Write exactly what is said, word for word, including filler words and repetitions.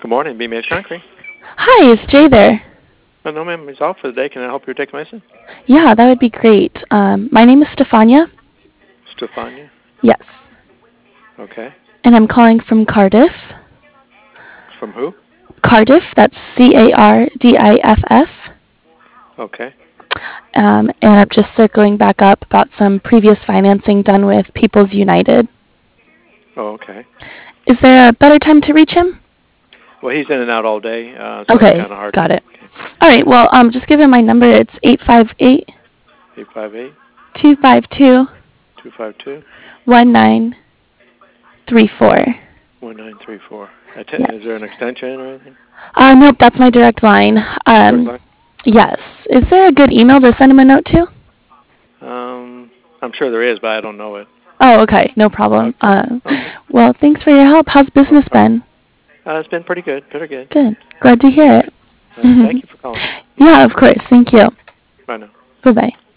Good morning, B M H Concrete. Hi, is Jay there? Oh, no, ma'am, he's off for the day. Can I help you take medicine? Yeah, that would be great. Um, my name is Stefania. Stefania? Yes. Okay. And I'm calling from Cardiff. From who? Cardiff, that's C A R D I F F. Okay. Um, and I'm just circling back up about some previous financing done with People's United. Oh, okay. Is there a better time to reach him? Well, he's in and out all day, uh, so it's Okay, kind of hard got to... it. All right, well, um, just give him my number. It's eight five eight, eight five eight, two five two, two five two, one nine three four. one nine three four. Is there an Yes. extension or anything? Uh, nope, that's my direct line. Direct Um, line? yes. Is there a good email to send him a note to? Um, I'm sure there is, but I don't know it. Oh, okay, no problem. Okay. Uh, Okay. well, thanks for your help. How's No business problem. been? Uh, it's been pretty good. Pretty good. Good. Glad to hear All it. right. Uh, thank you for calling. Yeah, of course. Thank you. Bye now. Bye-bye.